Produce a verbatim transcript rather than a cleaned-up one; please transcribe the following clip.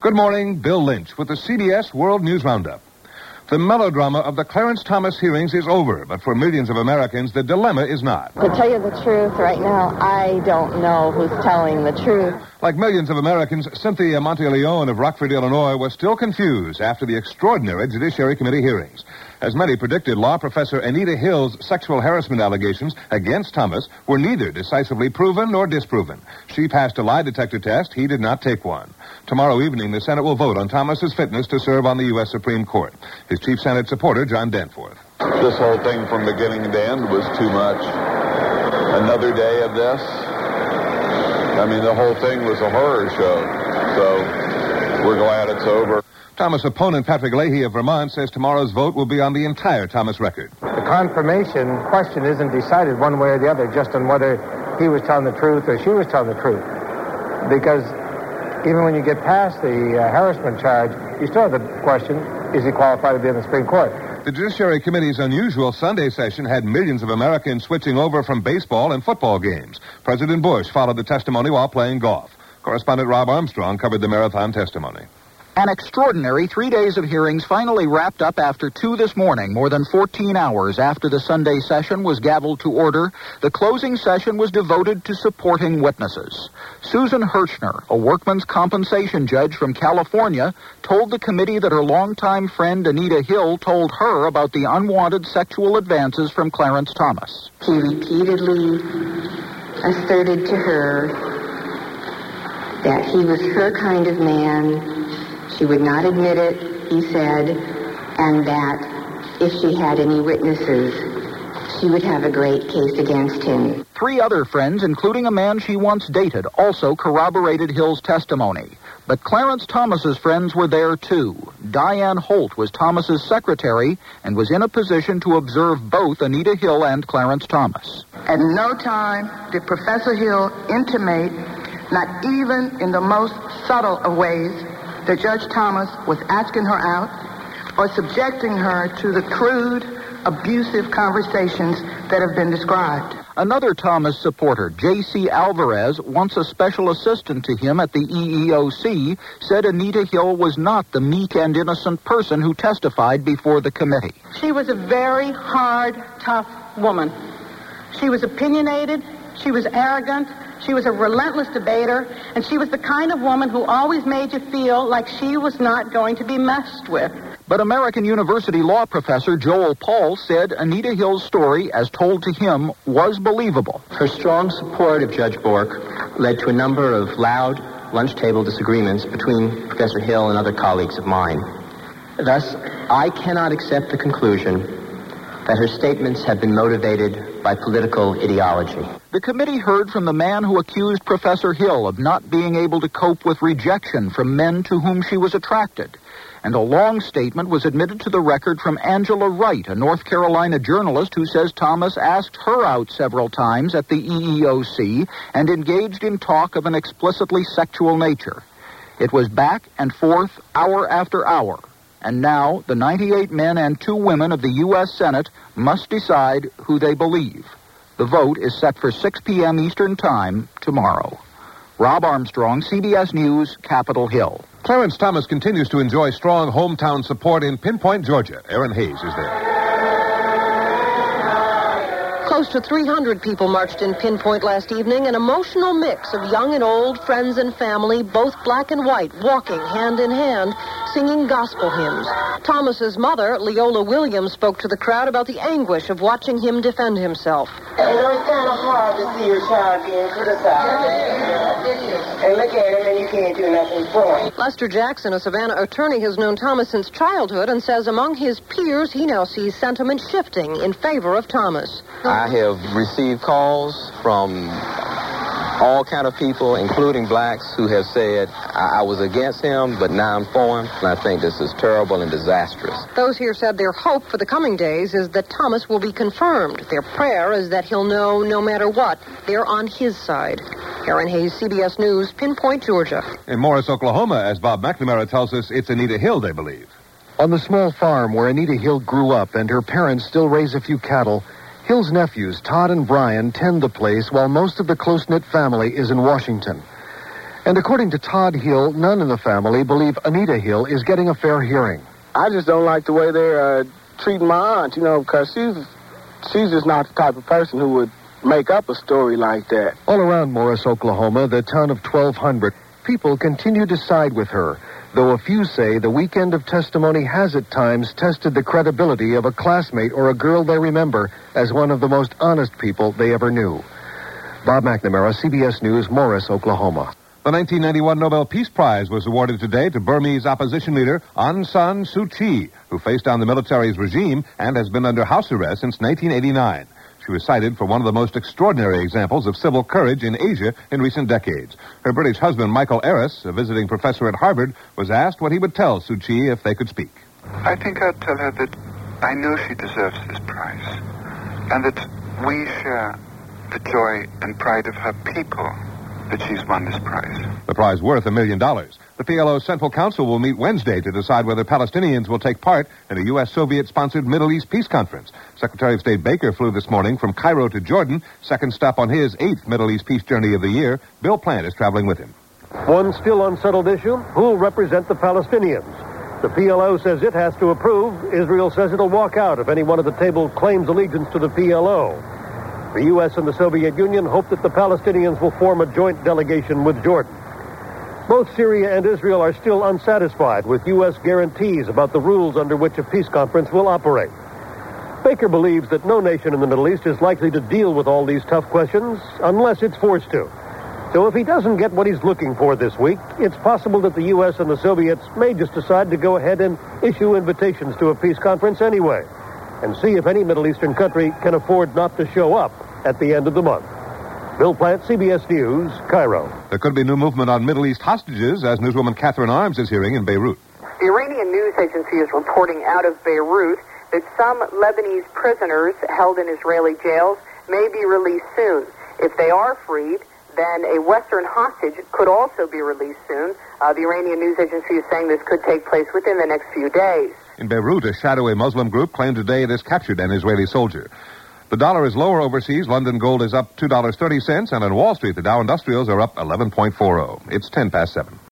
Good morning, Bill Lynch with the C B S World News Roundup. The melodrama of the Clarence Thomas hearings is over, but for millions of Americans, the dilemma is not. To tell you the truth, right now, I don't know who's telling the truth. Like millions of Americans, Cynthia Monteleone of Rockford, Illinois, was still confused after the extraordinary Judiciary Committee hearings. As many predicted, law professor Anita Hill's sexual harassment allegations against Thomas were neither decisively proven nor disproven. She passed a lie detector test. He did not take one. Tomorrow evening, the Senate will vote on Thomas's fitness to serve on the U S Supreme Court. His chief Senate supporter, John Danforth. This whole thing from beginning to end was too much. Another day of this. I mean, the whole thing was a horror show. So we're glad it's over. Thomas opponent Patrick Leahy of Vermont says tomorrow's vote will be on the entire Thomas record. The confirmation question isn't decided one way or the other just on whether he was telling the truth or she was telling the truth. Because even when you get past the uh, harassment charge, you still have the question, is he qualified to be in the Supreme Court? The Judiciary Committee's unusual Sunday session had millions of Americans switching over from baseball and football games. President Bush followed the testimony while playing golf. Correspondent Rob Armstrong covered the marathon testimony. An extraordinary three days of hearings finally wrapped up after two this morning. More than fourteen hours after the Sunday session was gavelled to order, the closing session was devoted to supporting witnesses. Susan Hirschner, a workman's compensation judge from California, told the committee that her longtime friend Anita Hill told her about the unwanted sexual advances from Clarence Thomas. He repeatedly asserted to her that he was her kind of man. She would not admit it, he said, and that if she had any witnesses, she would have a great case against him. Three other friends, including a man she once dated, also corroborated Hill's testimony. But Clarence Thomas's friends were there, too. Diane Holt was Thomas's secretary and was in a position to observe both Anita Hill and Clarence Thomas. At no time did Professor Hill intimate, not even in the most subtle of ways, that Judge Thomas was asking her out or subjecting her to the crude, abusive conversations that have been described. Another Thomas supporter, J C Alvarez, once a special assistant to him at the E E O C, said Anita Hill was not the meek and innocent person who testified before the committee. She was a very hard, tough woman. She was opinionated. She was arrogant. She was a relentless debater, and she was the kind of woman who always made you feel like she was not going to be messed with. But American University law professor Joel Paul said Anita Hill's story, as told to him, was believable. Her strong support of Judge Bork led to a number of loud lunch table disagreements between Professor Hill and other colleagues of mine. Thus, I cannot accept the conclusion that her statements have been motivated by political ideology. The committee heard from the man who accused Professor Hill of not being able to cope with rejection from men to whom she was attracted. And a long statement was admitted to the record from Angela Wright, a North Carolina journalist who says Thomas asked her out several times at the E E O C and engaged in talk of an explicitly sexual nature. It was back and forth, hour after hour. And now, the ninety-eight men and two women of the U S Senate must decide who they believe. The vote is set for six p.m. Eastern Time tomorrow. Rob Armstrong, C B S News, Capitol Hill. Clarence Thomas continues to enjoy strong hometown support in Pinpoint, Georgia. Aaron Hayes is there. Close to three hundred people marched in Pinpoint last evening, an emotional mix of young and old, friends and family, both black and white, walking hand in hand, singing gospel hymns. Thomas's mother, Leola Williams, spoke to the crowd about the anguish of watching him defend himself. You know, it's kind of hard to see your child being criticized. And look at him, and you can't do nothing for him. Lester Jackson, a Savannah attorney, has known Thomas since childhood and says among his peers, he now sees sentiment shifting in favor of Thomas. I have received calls from all kind of people, including blacks, who have said, I, I was against him, but now I'm for him, and I think this is terrible and disastrous. Those here said their hope for the coming days is that Thomas will be confirmed. Their prayer is that he'll know no matter what, they're on his side. Aaron Hayes, C B S News, Pinpoint, Georgia. In Morris, Oklahoma, as Bob McNamara tells us, it's Anita Hill, they believe. On the small farm where Anita Hill grew up and her parents still raise a few cattle, Hill's nephews, Todd and Brian, tend the place while most of the close-knit family is in Washington. And according to Todd Hill, none in the family believe Anita Hill is getting a fair hearing. I just don't like the way they're uh, treating my aunt, you know, because she's, she's just not the type of person who would make up a story like that. All around Morris, Oklahoma, the town of twelve hundred, people continue to side with her, though a few say the weekend of testimony has at times tested the credibility of a classmate or a girl they remember as one of the most honest people they ever knew. Bob McNamara, C B S News, Morris, Oklahoma. The nineteen ninety-one Nobel Peace Prize was awarded today to Burmese opposition leader Aung San Suu Kyi, who faced down the military's regime and has been under house arrest since nineteen eighty-nine. She was cited for one of the most extraordinary examples of civil courage in Asia in recent decades. Her British husband, Michael Eris, a visiting professor at Harvard, was asked what he would tell Suu Kyi if they could speak. I think I'd tell her that I know she deserves this prize, and that we share the joy and pride of her people that she's won this prize. The prize worth a million dollars. The P L O's Central Council will meet Wednesday to decide whether Palestinians will take part in a U S Soviet-sponsored Middle East peace conference. Secretary of State Baker flew this morning from Cairo to Jordan, second stop on his eighth Middle East peace journey of the year. Bill Plant is traveling with him. One still unsettled issue, who'll represent the Palestinians? The P L O says it has to approve. Israel says it'll walk out if anyone at the table claims allegiance to the P L O. The U S and the Soviet Union hope that the Palestinians will form a joint delegation with Jordan. Both Syria and Israel are still unsatisfied with U S guarantees about the rules under which a peace conference will operate. Baker believes that no nation in the Middle East is likely to deal with all these tough questions unless it's forced to. So if he doesn't get what he's looking for this week, it's possible that the U S and the Soviets may just decide to go ahead and issue invitations to a peace conference anyway, and see if any Middle Eastern country can afford not to show up at the end of the month. Bill Plant, C B S News, Cairo. There could be new movement on Middle East hostages, as newswoman Catherine Arms is hearing in Beirut. The Iranian news agency is reporting out of Beirut that some Lebanese prisoners held in Israeli jails may be released soon. If they are freed, then a Western hostage could also be released soon. Uh, the Iranian news agency is saying this could take place within the next few days. In Beirut, a shadowy Muslim group claimed today it has captured an Israeli soldier. The dollar is lower overseas. London gold is up two dollars and thirty cents, and on Wall Street, the Dow Industrials are up eleven point four oh. It's ten past seven.